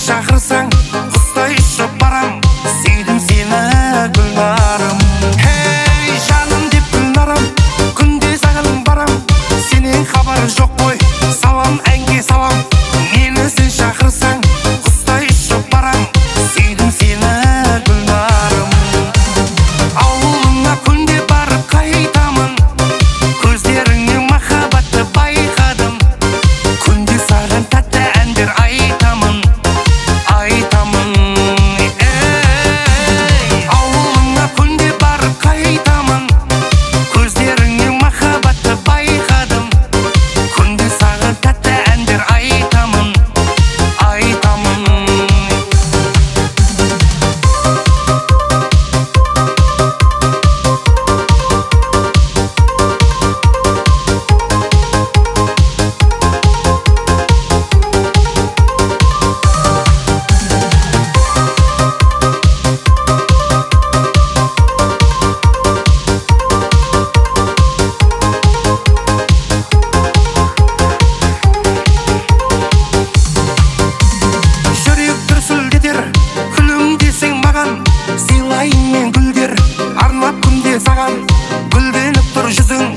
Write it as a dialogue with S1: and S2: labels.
S1: шақырсаң құстай ұшып барам, сүйдім сені гүлнарым. Хей жаным деп гүлнарым, күнде саған барам, сенен хабар жоқ қой, салам әнге салам. Мені сен шақырсаң құстай ұшып барам, сүйдім сені гүлнарым. Ауылыңа күнде барып қайтамын, көздеріңнен махаббатты байқадым. Күнде саған тәтті әндер айтамын, айтамын. Ауылыңа күнде барып қайтамын, көздеріңнен махаббатты байқадым. Күнде саған тәтті әндер айтамын, айтамын. Жүрек дүрсілдетер, күлімдесең маған, сыйлайын мен гүлдер, арнап күнде саған. Гүлденіп тұр жүзің,